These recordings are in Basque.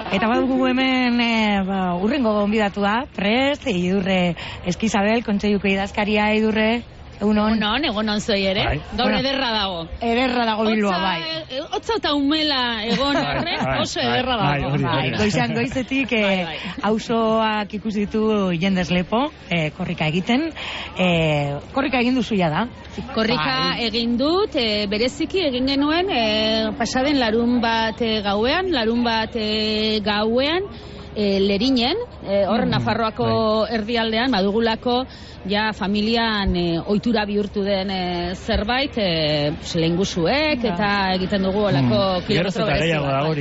Eta badugu hemen urrengo gonbidatua, prest, Idurre Eskizabel, kontseiluko idazkaria. Idurre, egunon zuei ere. Gaur ederra dago. Ederra dago Bilboa, bai. Hotza eta umela egon horren, oso ederra dago. Goizean goizetik auzoak ikusi ditu jendez lepo, korrika egiten. Korrika egin duzu da. Korrika egin dut, bereziki egin genuen pasaden larun bat gauean, Lerinen, hor Nafarroako erdialdean, badugulako ja familian ohitura bihurtu den zerbait, lehengusuek eta egiten dugu olako kilometro berezi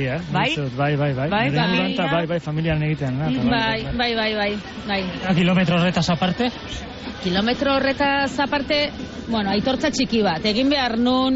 bat. Bai, familian egiten. Bai. Kilometro horretaz aparte? Kilometro horretaz aparte, aitortza txiki bat. Egin behar nun,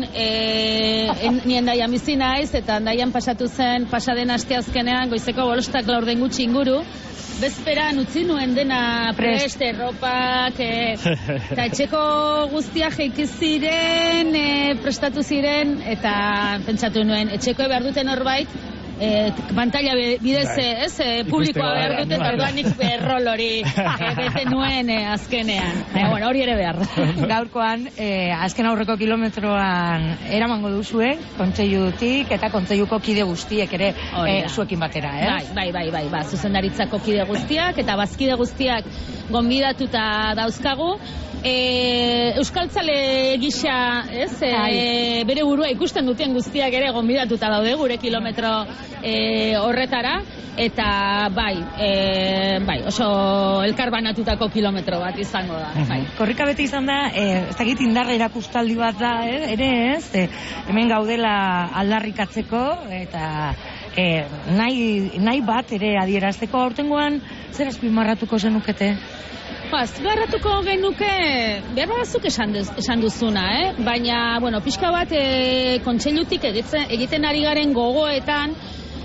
ni Hendaian bizi naiz, eta Hendaian pasatu zen, pasaden asteazkenean, goizeko 5:00 gutxi inguru, bezperan utzi nuen dena prest, erropak, eta etxeko guztiak jeiki ziren, prestatu ziren, eta pentsatu nuen, etxeko behar duten horbait, pantalla bidez, publikoa behar duten, orduanik berrol hori bete nuen azkenean. Hori ere behar. Gaurkoan, azken aurreko kilometroan eramango duzue, kontseilutik eta kontseiluko kide guztiek ere zuekin batera, Bai, zuzendaritzako kide guztiak eta bazkide guztiak gonbidatuta dauzkagu. Euskaltzale gisa, bere burua ikusten duten guztiak ere gonbidatuta daude gure kilometro horretara, eta bai, oso elkarbanatutako kilometro bat izango da. Korrika beti izan da, ez dakit indarra erakustaldi bat da, ere ez, hemen gaudela aldarrikatzeko, eta nahi bat ere adierazteko. Aurtengoan zer azpimarratuko zenukete? Azpimarratuko genuke, behar batzuk esan duzuna, baina, pixka bat kontseilutik egiten ari garen gogoetan,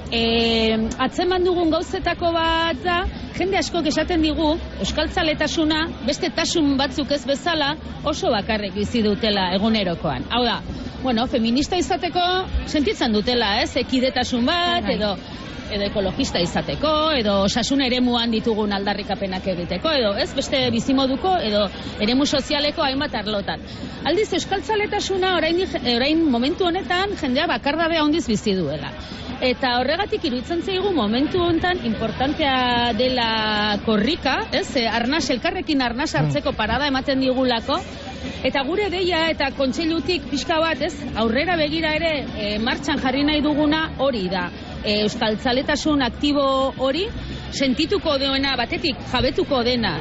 atzeman dugun gauzetako bat da, jende askok esaten digu, euskaltzaletasuna, beste tasun batzuk ez bezala, oso bakarrik bizi dutela egunerokoan. Hau da, feminista izateko sentitzen dutela, ekidetasun bat, edo ekologista izateko, edo osasun eremuan ditugun aldarrikapenak egiteko, edo beste bizimoduko, edo eremu sozialeko hainbat arlotan. Aldiz, euskaltzaletasuna orain momentu honetan jendea bakardadea handiz bizi duela. Eta horregatik iruditzen zaigu momentu honetan importantea dela korrika, elkarrekin arnas hartzeko parada ematen digulako, eta gure deia eta kontseilutik pixka bat, aurrera begira ere martxan jarri nahi duguna hori da. Euskaltzaletasun aktibo hori sentituko duena, batetik jabetuko dena,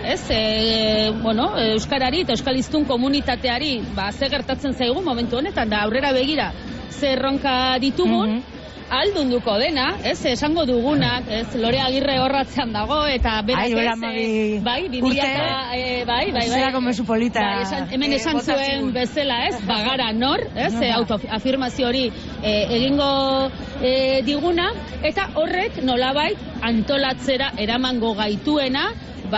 euskarari eta euskaliztun komunitateari ze gertatzen zaigu momentu honetan, da aurrera begira zer erronka ditugun, aldunduko dena, esango dugunak, Lore Agirre horratzean dago, eta berak zerako mesupolita hemen esan zuen bezala, bagara nor, autoafirmazio hori egingo diguna, eta horrek nolabait antolatzera eramango gaituena,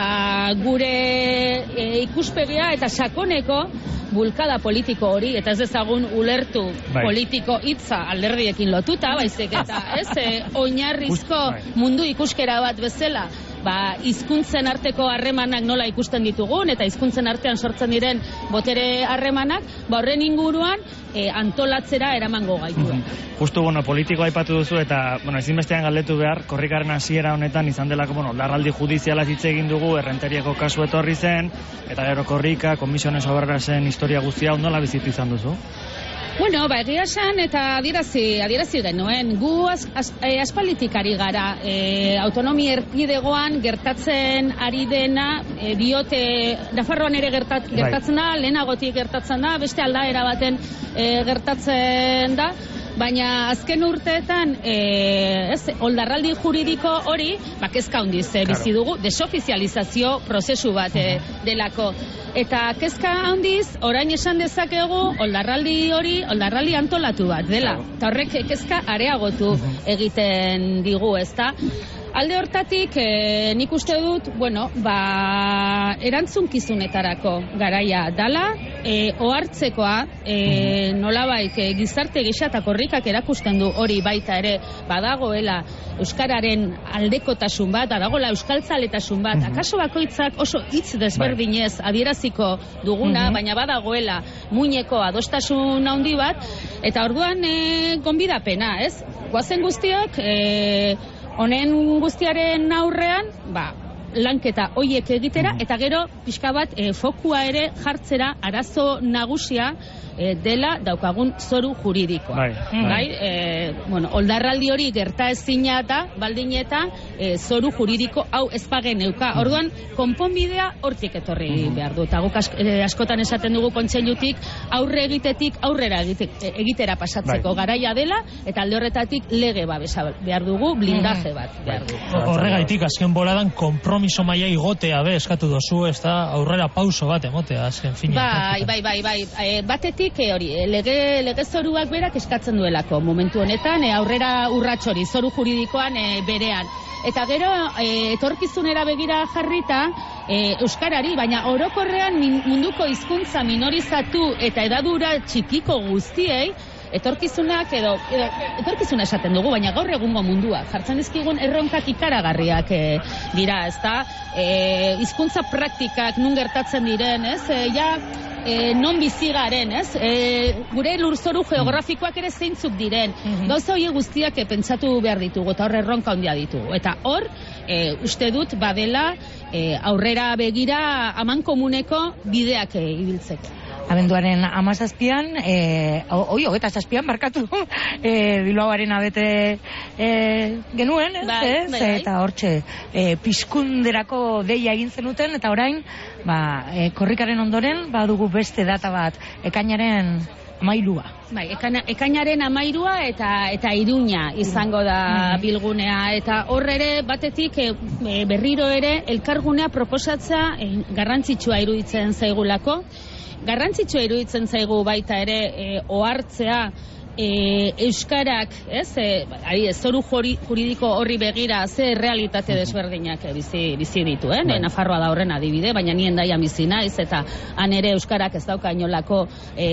gure ikuspegia eta sakoneko bulkada politiko hori, eta ez dezagun ulertu politiko hitza alderdiekin lotuta, baizik eta oinarrizko mundu ikuskera bat bezala, hizkuntzen arteko harremanak nola ikusten ditugun, eta hizkuntzen artean sortzen diren botere harremanak, horren inguruan antolatzera eramango gaituen. Justu, politikoa aipatu duzu, eta ezinbestean galdetu behar, korrikaren hasiera honetan izan delako, larraldi judiziala hitz egin dugu, errenteriako kasu etorri zen, eta gero korrika, komisiones obrera zen historia guztia, nola bizitu izan duzu? Egia esan eta adierazi genuen, gu aspalditik ari gara, autonomia erkidegoan gertatzen ari dena, diote, Nafarroan ere gertatzen da, lehenagotik gertatzen da, beste aldaera baten gertatzen da, baina azken urteetan oldarraldi juridiko hori kezka handiz bizi dugu, desofizializazio prozesu bat delako. Eta kezka handiz, orain esan dezakegu oldarraldi hori, oldarraldi antolatu bat dela. Eta horrek kezka areagotu egiten digu, ezta? Alde hortatik, nik uste dut, erantzunkizunetarako garaia dala, ohartzekoa, nolabait gizarte gisa eta korrikak erakusten du hori baita ere, badagoela euskararen aldekotasun bat, badagoela euskaltzaletasun bat, akaso bakoitzak oso hitz desberdinez adieraziko duguna, baina badagoela muineko adostasun handi bat, eta orduan gonbidapena, ez? Goazen guztiok, honen guztiaren aurrean, lanketa hoiek egitera, eta gero pixka bat fokua ere jartzera arazo nagusia dela daukagun zoru juridikoa. Oldarraldi hori gerta ezina da, baldin eta zoru juridiko hau ezpagen neuka. Orduan, konponbidea hortik etorri behar du. Eta guk askotan esaten dugu kontseilutik aurre egitetik aurrera egitera pasatzeko garaia dela, eta alde horretatik lege babesa behar dugu, blindaje bat behar dugu. Horregaitik, azken boladan, konpromiso maila igotea eskatu dozu, ez da aurrera pauso bat emotea, azken fina. Bai. Batetik hori, lege zoruak berak eskatzen duelako momentu honetan, aurrera urrats hori, zoru juridikoan berean. Eta gero, etorkizunera begira jarrita, euskarari, baina orokorrean munduko hizkuntza minorizatu eta edadura txikiko guztiei, etorkizunak etorkizuna esaten dugu, baina gaur egungo mundua jartzen dizkigun erronkak ikaragarriak dira, ezta? Hizkuntza praktikak nun gertatzen diren, ez? Non bizi garen, ez? Gure lurzoru geografikoak ere zeintzuk diren. Gauza horiek guztiak pentsatu behar ditugu, eta hor erronka handia ditugu. Eta hor, uste dut badela aurrera begira amankomuneko bideak ibiltzeko. Abenduaren 17an, 27an markatu, Bilbaoaren abete genuen, eta hortxe pizkunderako deia egin zenuten, eta orain, korrikaren ondoren, badugu beste data bat, ekainaren 13. Bai, ekainaren 13 eta Iruña izango da bilgunea, eta hor ere batetik berriro ere elkargunea proposatzea garrantzitsua iruditzen zaigulako. Garrantzitsua iruditzen zaigu baita ere ohartzea euskarak, zoru juridiko horri begira ze realitate desberdinak bizi ditu, Nafarroa da horren adibide, baina nien daian bizi naiz, eta han ere euskarak ez dauka inolako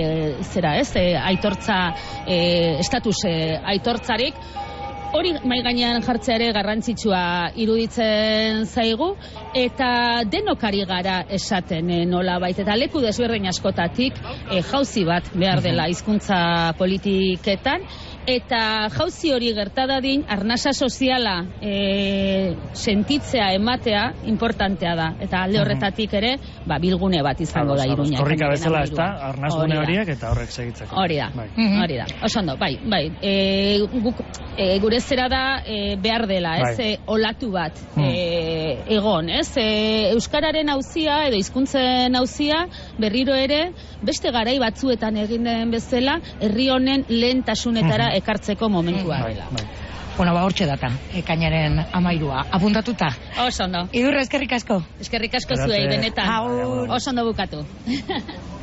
aitortza, estatus aitortzarik. Hori mai gainean jartzea ere garrantzitsua iruditzen zaigu, eta denokari gara esaten nolabait, eta leku desberdin askotatik jauzi bat behar dela hizkuntza politiketan, eta jauzi hori gertadadin arnasa soziala sentitzea ematea importantea da, eta alde horretatik ere bilgune bat izango da Iruña. Korrika bezala ez da, arnazgune horiek eta horrek segitzeko. Hori da. Osondo, bai. Gure zera da behar dela, olatu bat egon, euskararen auzia edo hizkuntzen auzia berriro ere beste garai batzuetan egin den bezala herri honen lehentasunetara ekartzeko momentua dela. Hortxe data, ekainaren 13. Apuntatuta. Oso ondo. Idurre, eskerrik asko. Eskerrik asko zuei, benetan. Oso ondo bukatu.